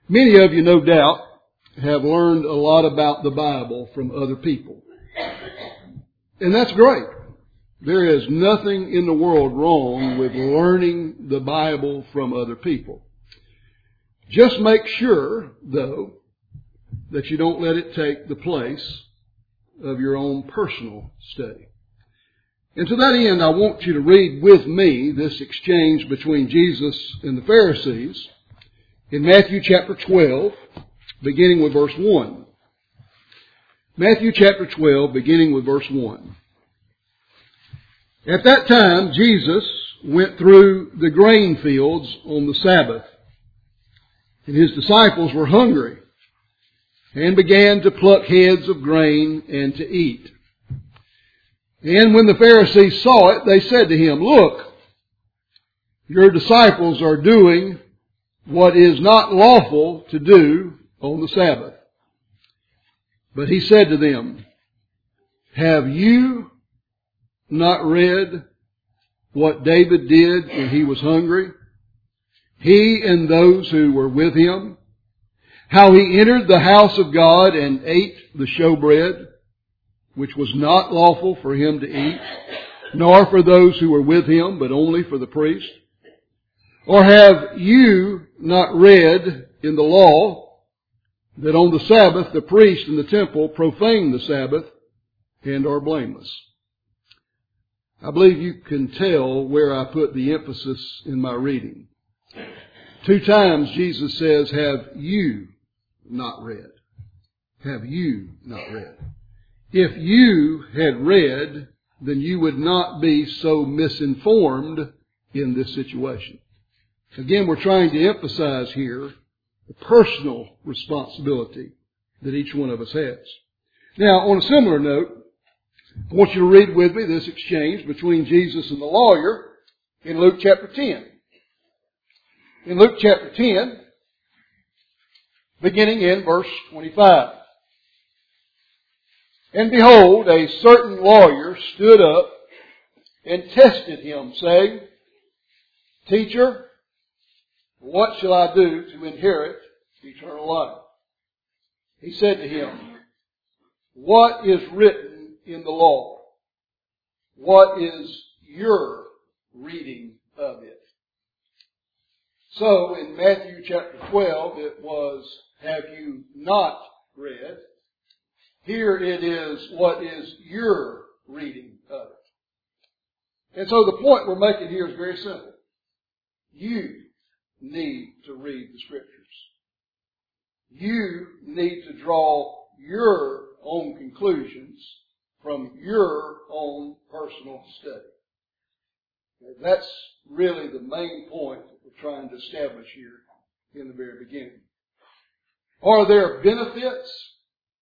Many of you, no doubt, have learned a lot about the Bible from other people. And that's great. There is nothing in the world wrong with learning the Bible from other people. Just make sure, though, that you don't let it take the place of your own personal study. And to that end, I want you to read with me this exchange between Jesus and the Pharisees in Matthew chapter 12, beginning with verse 1. Matthew chapter 12, beginning with verse 1. At that time, Jesus went through the grain fields on the Sabbath, and his disciples were hungry and began to pluck heads of grain and to eat. And when the Pharisees saw it, they said to him, "Look, your disciples are doing what is not lawful to do on the Sabbath." But he said to them, "Have you not read what David did when he was hungry? He and those who were with him, how he entered the house of God and ate the showbread, which was not lawful for him to eat, nor for those who were with him, but only for the priest? Or have you not read in the law that on the Sabbath the priest in the temple profane the Sabbath and are blameless?" I believe you can tell where I put the emphasis in my reading. 2 times Jesus says, "Have you not read?" Have you not read? If you had read, then you would not be so misinformed in this situation. Again, we're trying to emphasize here the personal responsibility that each one of us has. Now, on a similar note, I want you to read with me this exchange between Jesus and the lawyer in Luke chapter 10. In Luke chapter 10, beginning in verse 25. "And behold, a certain lawyer stood up and tested him, saying, 'Teacher, what shall I do to inherit eternal life?' He said to him, 'What is written in the law? What is your reading of it?'" So in Matthew chapter 12 it was, "Have you not read?" Here it is, "What is your reading of it?" And so the point we're making here is very simple. You need to read the Scriptures. You need to draw your own conclusions from your own personal study. That's really the main point that we're trying to establish here in the very beginning. Are there benefits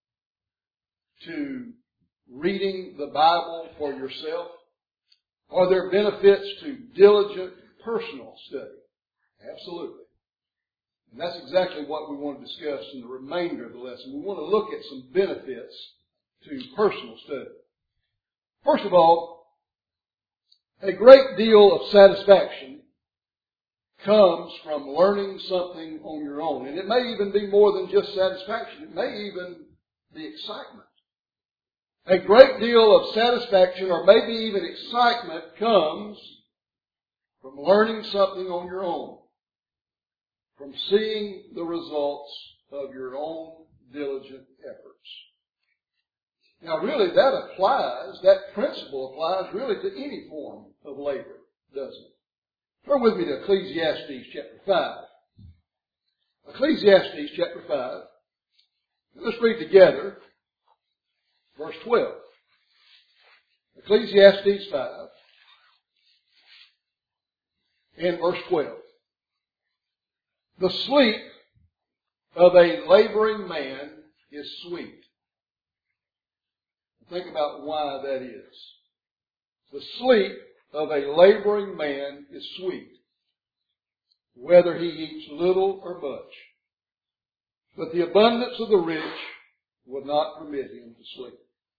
to reading the Bible for yourself? Are there benefits to diligent personal study? Absolutely. And that's exactly what we want to discuss in the remainder of the lesson. We want to look at some benefits to personal study. First of all, a great deal of satisfaction comes from learning something on your own. And it may even be more than just satisfaction. It may even be excitement. A great deal of satisfaction, or maybe even excitement, comes from learning something on your own, from seeing the results of your own diligent efforts. Now really that principle applies really to any form of labor, doesn't it? Turn with me to Ecclesiastes chapter 5. Ecclesiastes chapter 5. Let's read together verse 12. Ecclesiastes 5 and verse 12. "The sleep of a laboring man is sweet." Think about why that is. The sleep of a laboring man is sweet, whether he eats little or much. But the abundance of the rich will not permit him to sleep.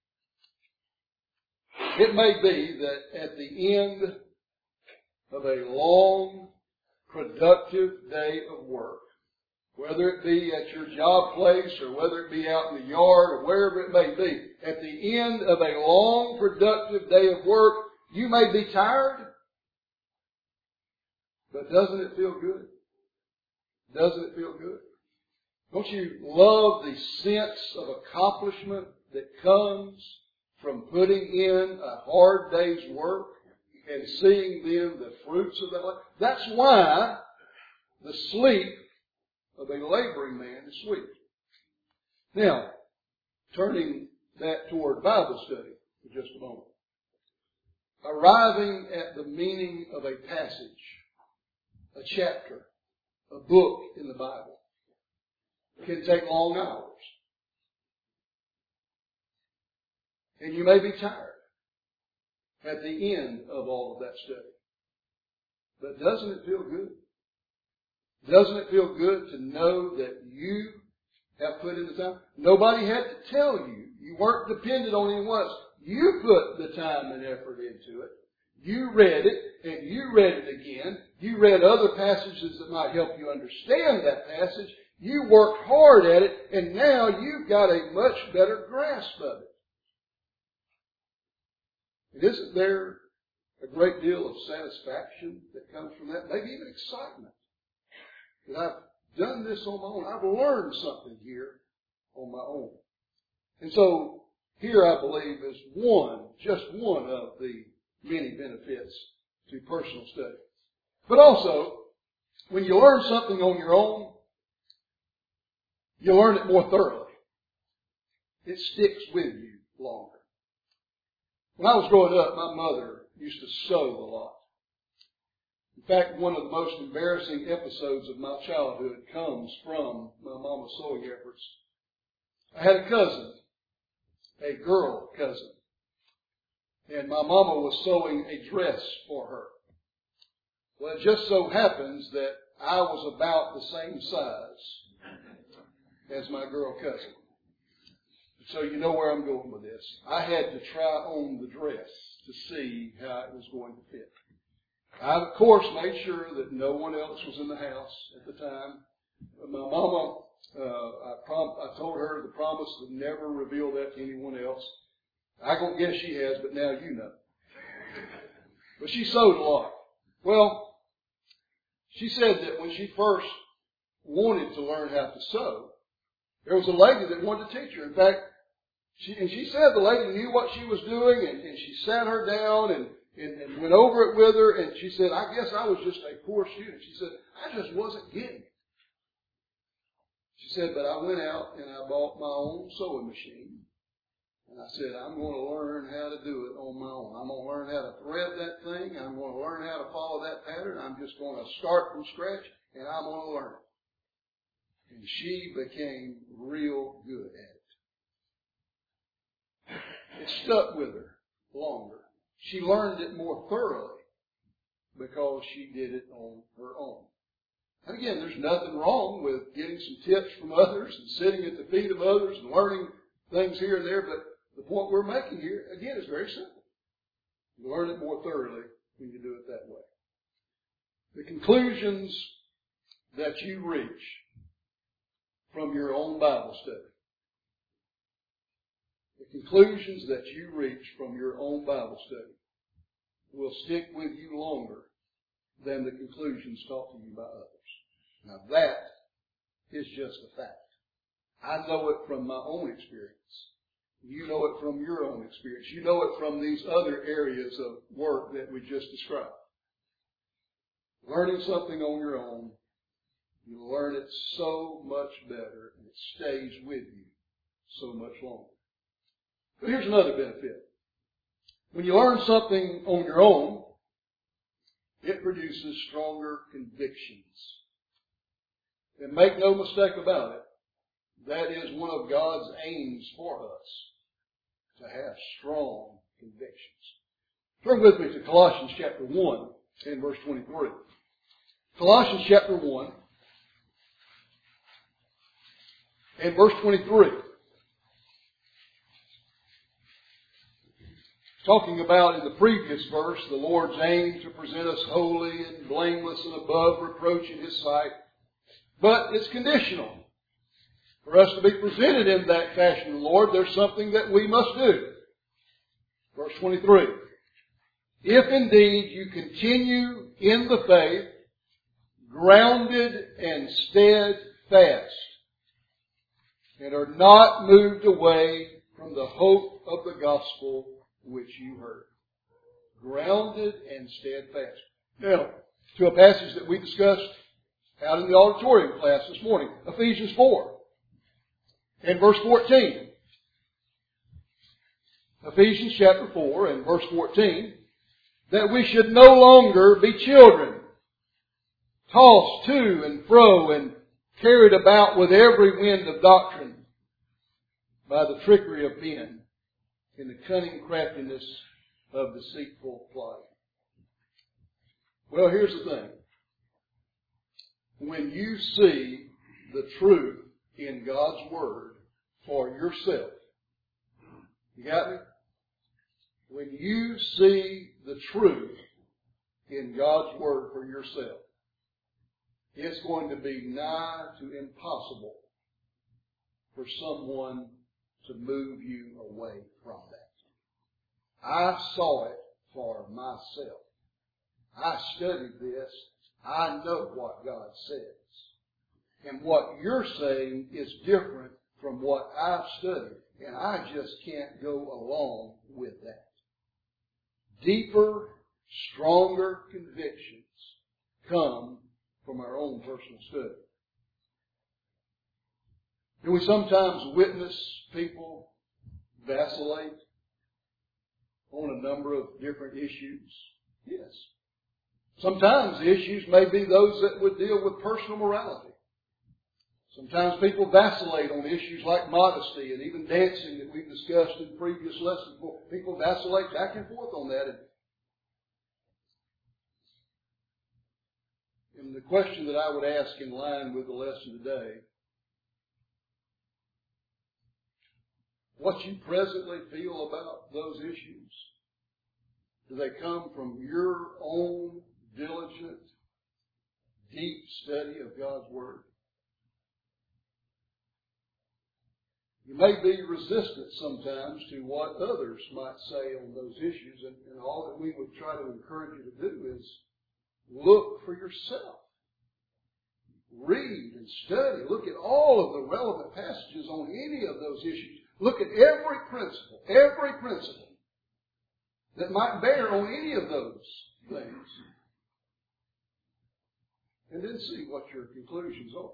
It may be that at the end of a long, productive day of work, whether it be at your job place or whether it be out in the yard or wherever it may be, at the end of a long, productive day of work, you may be tired, but doesn't it feel good? Doesn't it feel good? Don't you love the sense of accomplishment that comes from putting in a hard day's work and seeing then the fruits of that labor? That's why the sleep of a laboring man is sweet. Now, turning that toward Bible study for just a moment. Arriving at the meaning of a passage, a chapter, a book in the Bible can take long hours. And you may be tired at the end of all of that study. But doesn't it feel good? Doesn't it feel good to know that you have put in the time? Nobody had to tell you. You weren't dependent on anyone else. You put the time and effort into it. You read it, and you read it again. You read other passages that might help you understand that passage. You worked hard at it, and now you've got a much better grasp of it. And isn't there a great deal of satisfaction that comes from that? Maybe even excitement. That I've done this on my own. I've learned something here on my own. And so, here I believe is just one of the many benefits to personal study. But also, when you learn something on your own, you learn it more thoroughly. It sticks with you longer. When I was growing up, my mother used to sew a lot. In fact, one of the most embarrassing episodes of my childhood comes from my mama's sewing efforts. I had a cousin, a girl cousin, and my mama was sewing a dress for her. Well, it just so happens that I was about the same size as my girl cousin. So you know where I'm going with this. I had to try on the dress to see how it was going to fit. I, of course, made sure that no one else was in the house at the time. My mama, I told her the promise to never reveal that to anyone else. I don't guess she has, but now you know. But she sewed a lot. Well, she said that when she first wanted to learn how to sew, there was a lady that wanted to teach her. In fact, she said the lady knew what she was doing, and she sat her down and went over it with her, and she said, I guess I was just a poor student. She said, I just wasn't getting it. She said, but I went out and I bought my own sewing machine. And I said, I'm going to learn how to do it on my own. I'm going to learn how to thread that thing. I'm going to learn how to follow that pattern. I'm just going to start from scratch, and I'm going to learn it. And she became real good at it. It stuck with her longer. She learned it more thoroughly because she did it on her own. And again, there's nothing wrong with getting some tips from others and sitting at the feet of others and learning things here and there, but the point we're making here, again, is very simple. You learn it more thoroughly when you do it that way. The conclusions that you reach from your own Bible study, the conclusions that you reach from your own Bible study will stick with you longer than the conclusions taught to you by others. Now that is just a fact. I know it from my own experience. You know it from your own experience. You know it from these other areas of work that we just described. Learning something on your own, you learn it so much better, and it stays with you so much longer. But here's another benefit. When you learn something on your own, it produces stronger convictions. And make no mistake about it, that is one of God's aims for us, to have strong convictions. Turn with me to Colossians chapter 1 and verse 23. Colossians chapter 1 and verse 23. Talking about in the previous verse, the Lord's aim to present us holy and blameless and above reproach in His sight. But it's conditional. For us to be presented in that fashion, Lord, there's something that we must do. Verse 23. If indeed you continue in the faith, grounded and steadfast, and are not moved away from the hope of the gospel which you heard. Grounded and steadfast. Now, to a passage that we discussed out in the auditorium class this morning, Ephesians 4 and verse 14. Ephesians chapter 4 and verse 14, that we should no longer be children, tossed to and fro and carried about with every wind of doctrine by the trickery of men in the cunning craftiness of deceitful plot. Well, here's the thing. When you see the truth in God's Word for yourself, you got me? When you see the truth in God's Word for yourself, it's going to be nigh to impossible for someone to move you away from that. I saw it for myself. I studied this. I know what God says. And what you're saying is different from what I've studied. And I just can't go along with that. Deeper, stronger convictions come from our own personal study. Do we sometimes witness people vacillate on a number of different issues? Yes. Sometimes the issues may be those that would deal with personal morality. Sometimes people vacillate on issues like modesty and even dancing that we've discussed in previous lessons. People vacillate back and forth on that. And the question that I would ask in line with the lesson today, what you presently feel about those issues, do they come from your own diligent, deep study of God's Word? You may be resistant sometimes to what others might say on those issues, and all that we would try to encourage you to do is look for yourself. Read and study. Look at all of the relevant passages on any of those issues. Look at every principle that might bear on any of those things. And then see what your conclusions are.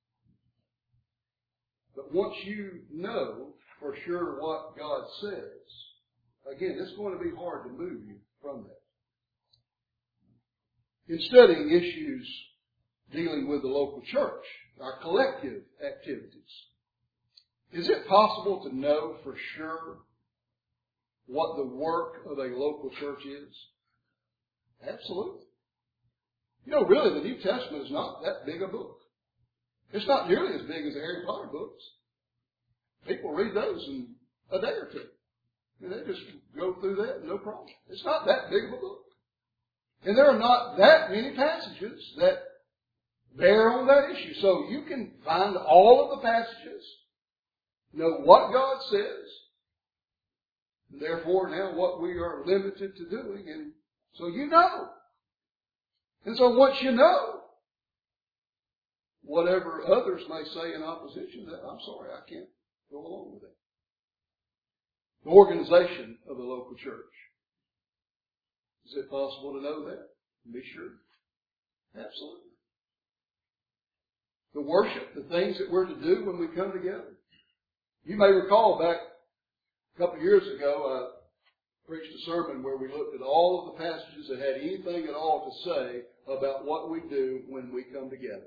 But once you know for sure what God says, again, it's going to be hard to move you from that. In studying issues dealing with the local church, our collective activities, is it possible to know for sure what the work of a local church is? Absolutely. You know, really, the New Testament is not that big a book. It's not nearly as big as the Harry Potter books. People read those in a day or two. And they just go through that, no problem. It's not that big of a book. And there are not that many passages that bear on that issue. So you can find all of the passages, know what God says, and therefore now what we are limited to doing. And so you know. And so once you know, whatever others may say in opposition to that, I'm sorry, I can't go along with it. The organization of the local church. Is it possible to know that? Be sure. Absolutely. The worship, the things that we're to do when we come together. You may recall back a couple of years ago, I preached a sermon where we looked at all of the passages that had anything at all to say about what we do when we come together.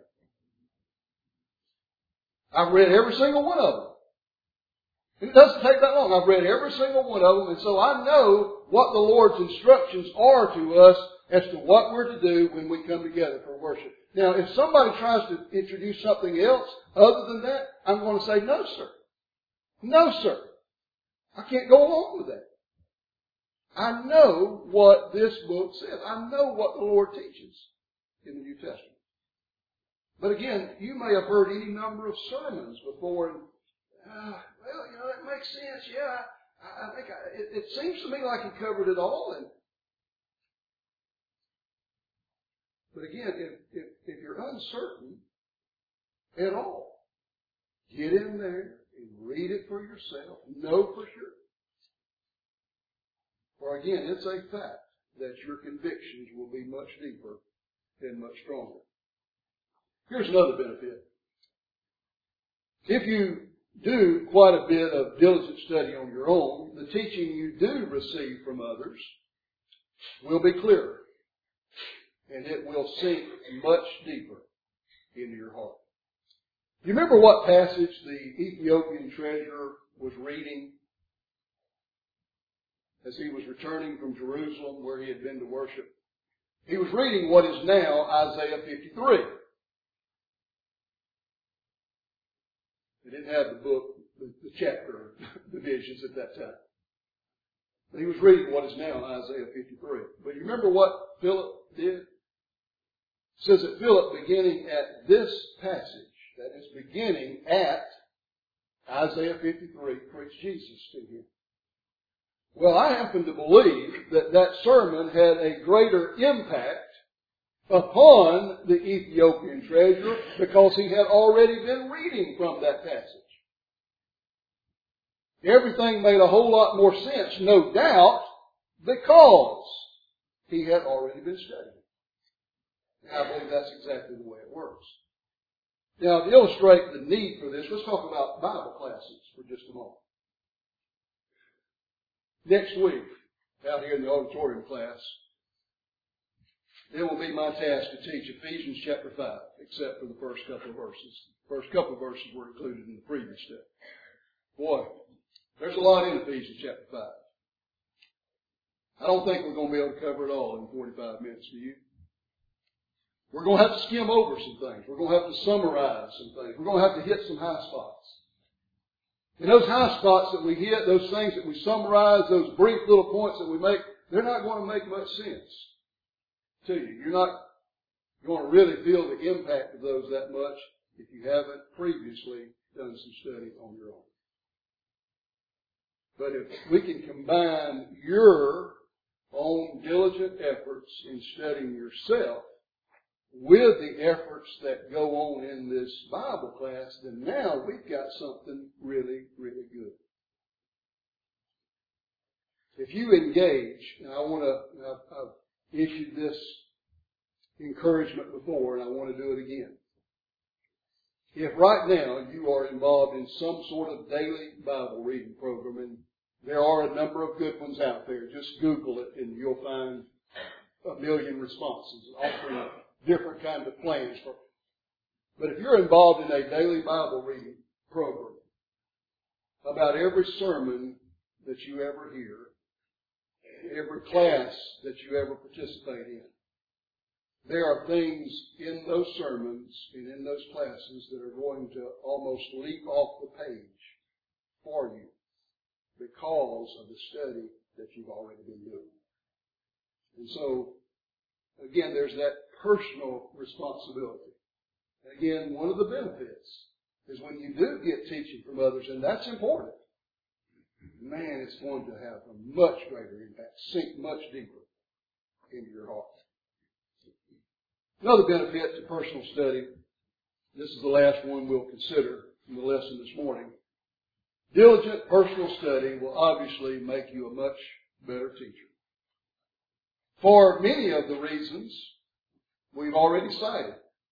I've read every single one of them. It doesn't take that long. I've read every single one of them, and so I know what the Lord's instructions are to us as to what we're to do when we come together for worship. Now, if somebody tries to introduce something else other than that, I'm going to say, no, sir. No, sir. I can't go along with that. I know what this book says. I know what the Lord teaches in the New Testament. But again, you may have heard any number of sermons before, and, that makes sense. Yeah, I think it seems to me like he covered it all. But again, if you're uncertain at all, get in there and read it for yourself. Know for sure. For again, it's a fact that your convictions will be much deeper and much stronger. Here's another benefit. If you do quite a bit of diligent study on your own, the teaching you do receive from others will be clearer, and it will sink much deeper into your heart. You remember what passage the Ethiopian treasurer was reading as he was returning from Jerusalem where he had been to worship? He was reading what is now Isaiah 53. They didn't have the book, the chapter divisions at that time. But he was reading what is now Isaiah 53. But you remember what Philip did? It says that Philip, beginning at this passage, that is beginning at Isaiah 53, preached Jesus to him. Well, I happen to believe that that sermon had a greater impact upon the Ethiopian treasurer because he had already been reading from that passage. Everything made a whole lot more sense, no doubt, because he had already been studying. And I believe that's exactly the way it works. Now, to illustrate the need for this, let's talk about Bible classes for just a moment. Next week, out here in the auditorium class, it will be my task to teach Ephesians chapter 5, except for the first couple of verses. The first couple of verses were included in the previous step. Boy, there's a lot in Ephesians chapter 5. I don't think we're going to be able to cover it all in 45 minutes, do you? We're going to have to skim over some things. We're going to have to summarize some things. We're going to have to hit some high spots. And those high spots that we hit, those things that we summarize, those brief little points that we make, they're not going to make much sense to you. You're not going to really feel the impact of those that much if you haven't previously done some study on your own. But if we can combine your own diligent efforts in studying yourself with the efforts that go on in this Bible class, then now we've got something really, really good. If you engage, and I've issued this encouragement before, and I want to do it again. If right now you are involved in some sort of daily Bible reading program, and there are a number of good ones out there, just Google it and you'll find a million responses offering different kinds of plans for. But if you're involved in a daily Bible reading program, about every sermon that you ever hear, every class that you ever participate in, there are things in those sermons and in those classes that are going to almost leap off the page for you because of the study that you've already been doing. And so, again, there's that personal responsibility. And again, one of the benefits is when you do get teaching from others, and that's important, man, it's going to have a much greater impact, sink much deeper into your heart. Another benefit to personal study, this is the last one we'll consider in the lesson this morning. Diligent personal study will obviously make you a much better teacher. For many of the reasons we've already cited.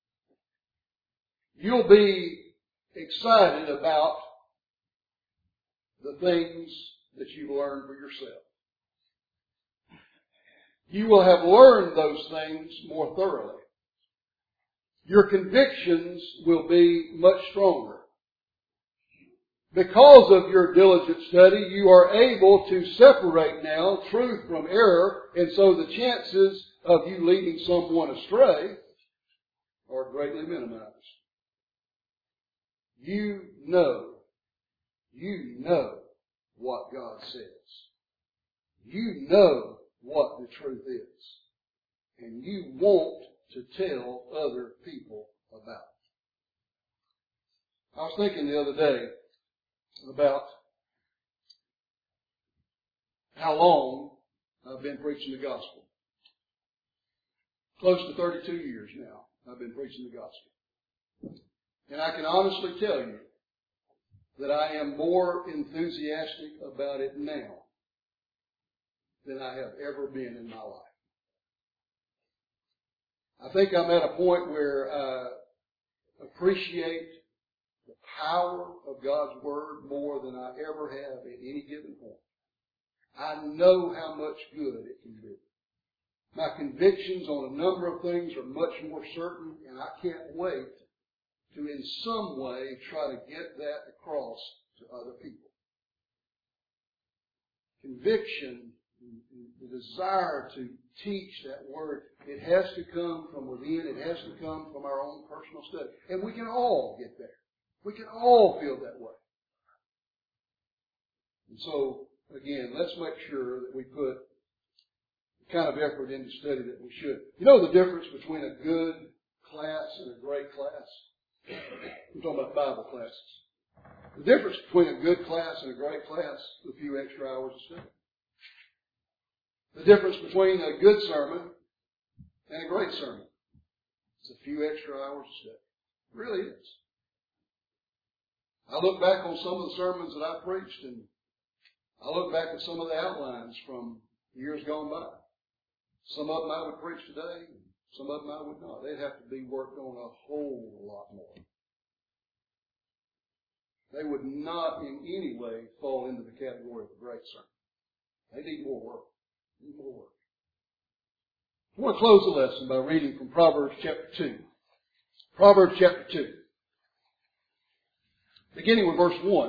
You'll be excited about the things that you've learned for yourself. You will have learned those things more thoroughly. Your convictions will be much stronger. Because of your diligent study, you are able to separate now truth from error, and so the chances of you leading someone astray are greatly minimized. You know what God says. You know what the truth is. And you want to tell other people about it. was thinking the other day about how long I've been preaching the gospel. Close to 32 years now I've been preaching the gospel. And I can honestly tell you that I am more enthusiastic about it now than I have ever been in my life. I think I'm at a point where I appreciate the power of God's Word more than I ever have at any given point. I know how much good it can do. My convictions on a number of things are much more certain, and I can't wait to in some way try to get that across to other people. Conviction, the desire to teach that Word, it has to come from within. It has to come from our own personal study. And we can all get there. We can all feel that way. And so, again, let's make sure that we put the kind of effort into study that we should. You know the difference between a good class and a great class? I'm talking about Bible classes. The difference between a good class and a great class is a few extra hours of study. The difference between a good sermon and a great sermon is a few extra hours of study. It really is. I look back on some of the sermons that I preached, and I look back at some of the outlines from years gone by. Some of them I would preach today, and some of them I would not. They'd have to be worked on a whole lot more. They would not in any way fall into the category of a great sermon. They need more work. I want to close the lesson by reading from Proverbs chapter 2. Proverbs chapter 2. Beginning with verse 1.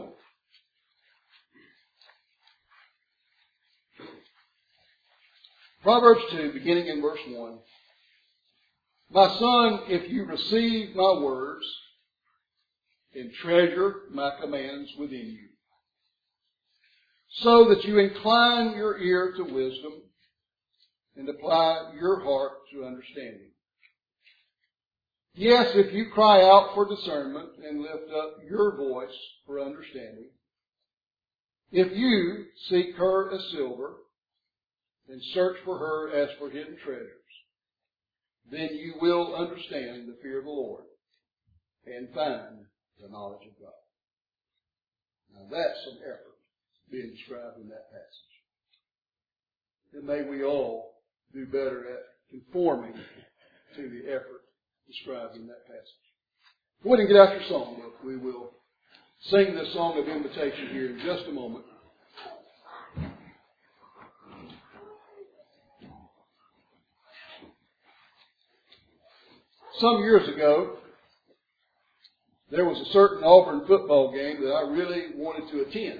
Proverbs 2, beginning in verse 1. My son, if you receive my words and treasure my commands within you, so that you incline your ear to wisdom and apply your heart to understanding. Yes, if you cry out for discernment and lift up your voice for understanding, if you seek her as silver and search for her as for hidden treasures, then you will understand the fear of the Lord and find the knowledge of God. Now that's some effort being described in that passage. And may we all do better at conforming to the effort described in that passage. Go ahead and get out your songbook. We will sing this song of invitation here in just a moment. Some years ago, there was a certain Auburn football game that I really wanted to attend.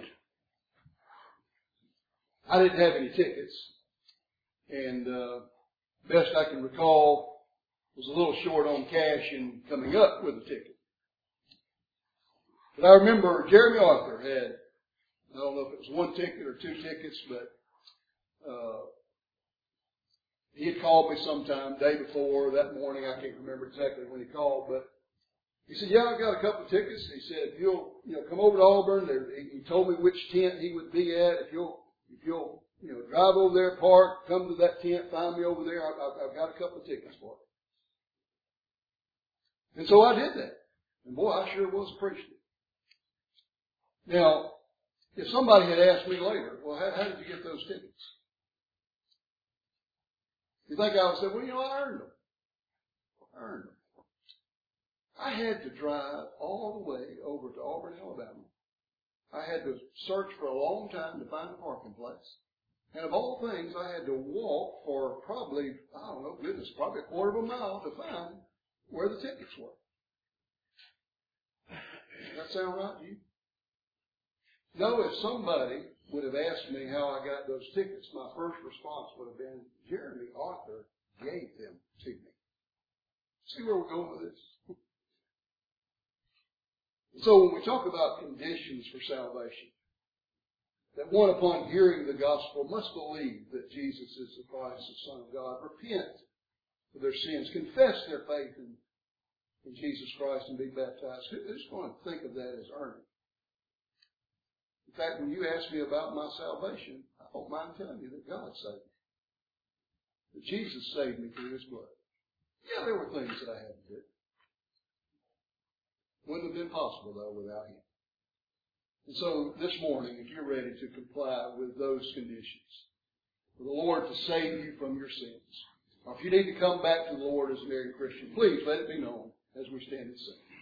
I didn't have any tickets, and best I can recall was a little short on cash and coming up with a ticket. But I remember Jeremy Arthur had, I don't know if it was one ticket or two tickets, but he had called me sometime, day before, that morning. I can't remember exactly when he called, but he said, yeah, I've got a couple of tickets. He said, if you'll come over to Auburn, he told me which tent he would be at. If you'll drive over there, park, come to that tent, find me over there. I've got a couple of tickets for you. And so I did that. And boy, I sure was appreciative. Now, if somebody had asked me later, well, how did you get those tickets? You think I would say, well, I earned them. I had to drive all the way over to Auburn, Alabama. I had to search for a long time to find a parking place. And of all things, I had to walk for probably, probably a quarter of a mile to find where the tickets were. Does that sound right to you? No, if somebody would have asked me how I got those tickets, my first response would have been, Jeremy Arthur gave them to me. See where we're going with this? So when we talk about conditions for salvation, that one upon hearing the gospel must believe that Jesus is the Christ, the Son of God, repent of their sins, confess their faith in Jesus Christ and be baptized, who's going to think of that as earning? In fact, when you ask me about my salvation, I don't mind telling you that God saved me. That Jesus saved me through His blood. Yeah, there were things that I had to do. Wouldn't have been possible, though, without Him. And so this morning, if you're ready to comply with those conditions, for the Lord to save you from your sins, or if you need to come back to the Lord as a married Christian, please let it be known as we stand and sing.